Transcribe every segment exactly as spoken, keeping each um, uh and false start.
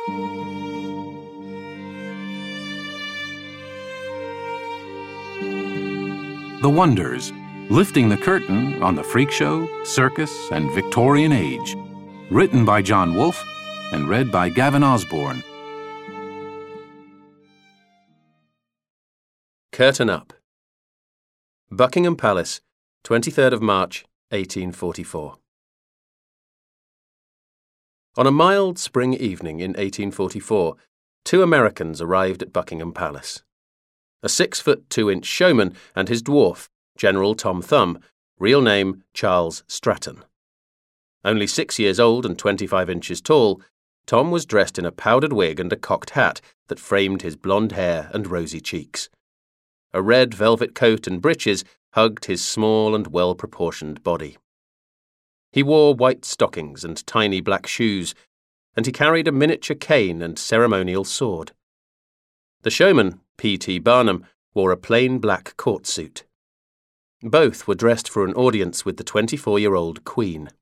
The Wonders, lifting the curtain on the freak show, circus, and Victorian age. Written by John Wolfe and read by Gavin Osborne. Curtain up. Buckingham Palace, twenty-third of March, eighteen forty-four. On a mild spring evening in eighteen forty-four, two Americans arrived at Buckingham Palace. A six-foot-two-inch showman and his dwarf, General Tom Thumb, real name Charles Stratton. Only six years old and twenty-five inches tall, Tom was dressed in a powdered wig and a cocked hat that framed his blonde hair and rosy cheeks. A red velvet coat and breeches hugged his small and well-proportioned body. He wore white stockings and tiny black shoes, and he carried a miniature cane and ceremonial sword. The showman, P T Barnum, wore a plain black court suit. Both were dressed for an audience with the twenty-four-year-old Queen.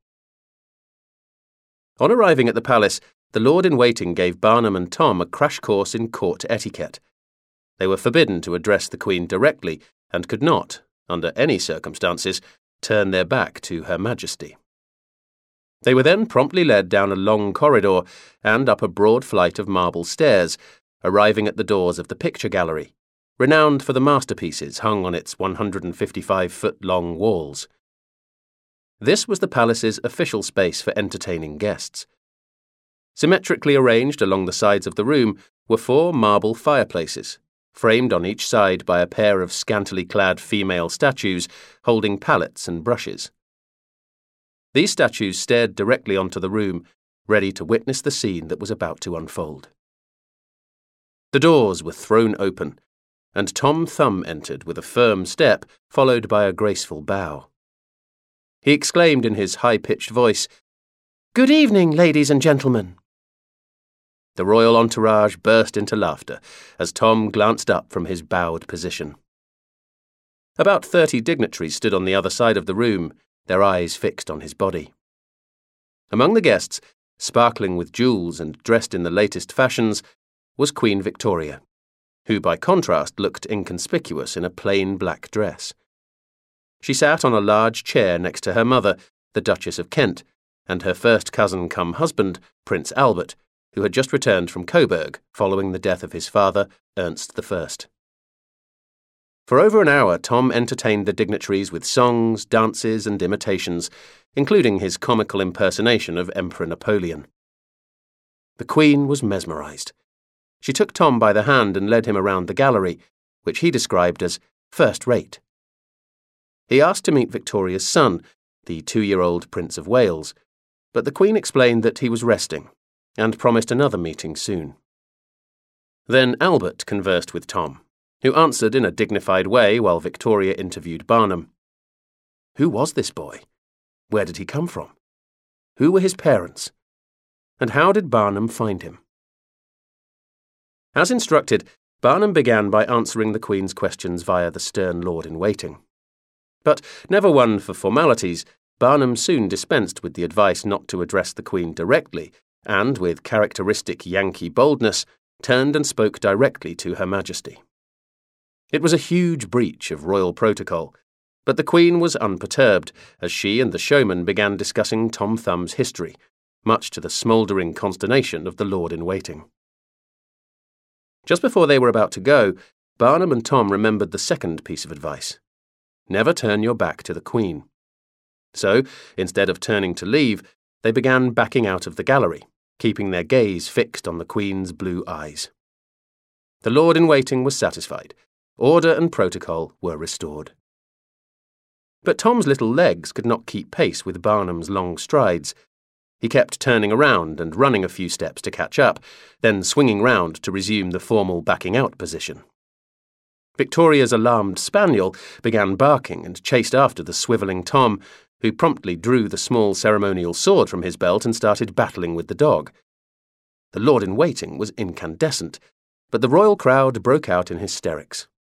On arriving at the palace, the Lord-in-Waiting gave Barnum and Tom a crash course in court etiquette. They were forbidden to address the Queen directly and could not, under any circumstances, turn their back to Her Majesty. They were then promptly led down a long corridor and up a broad flight of marble stairs, arriving at the doors of the picture gallery, renowned for the masterpieces hung on its one hundred fifty-five-foot-long walls. This was the palace's official space for entertaining guests. Symmetrically arranged along the sides of the room were four marble fireplaces, framed on each side by a pair of scantily clad female statues holding palettes and brushes. These statues stared directly onto the room, ready to witness the scene that was about to unfold. The doors were thrown open, and Tom Thumb entered with a firm step, followed by a graceful bow. He exclaimed in his high-pitched voice, "Good evening, ladies and gentlemen." The royal entourage burst into laughter as Tom glanced up from his bowed position. About thirty dignitaries stood on the other side of the room, their eyes fixed on his body. Among the guests, sparkling with jewels and dressed in the latest fashions, was Queen Victoria, who by contrast looked inconspicuous in a plain black dress. She sat on a large chair next to her mother, the Duchess of Kent, and her first cousin cum husband, Prince Albert, who had just returned from Coburg following the death of his father, Ernst the First. For over an hour, Tom entertained the dignitaries with songs, dances, and imitations, including his comical impersonation of Emperor Napoleon. The Queen was mesmerized. She took Tom by the hand and led him around the gallery, which he described as first-rate. He asked to meet Victoria's son, the two-year-old Prince of Wales, but the Queen explained that he was resting, and promised another meeting soon. Then Albert conversed with Tom, who answered in a dignified way while Victoria interviewed Barnum. Who was this boy? Where did he come from? Who were his parents? And how did Barnum find him? As instructed, Barnum began by answering the Queen's questions via the stern Lord-in-Waiting. But, never one for formalities, Barnum soon dispensed with the advice not to address the Queen directly, and, with characteristic Yankee boldness, turned and spoke directly to Her Majesty. It was a huge breach of royal protocol, but the Queen was unperturbed as she and the showman began discussing Tom Thumb's history, much to the smouldering consternation of the Lord-in-Waiting. Just before they were about to go, Barnum and Tom remembered the second piece of advice. Never turn your back to the Queen. So, instead of turning to leave, they began backing out of the gallery, keeping their gaze fixed on the Queen's blue eyes. The Lord-in-Waiting was satisfied. Order and protocol were restored. But Tom's little legs could not keep pace with Barnum's long strides. He kept turning around and running a few steps to catch up, then swinging round to resume the formal backing-out position. Victoria's alarmed spaniel began barking and chased after the swivelling Tom, who promptly drew the small ceremonial sword from his belt and started battling with the dog. The Lord-in-Waiting was incandescent, but the royal crowd broke out in hysterics.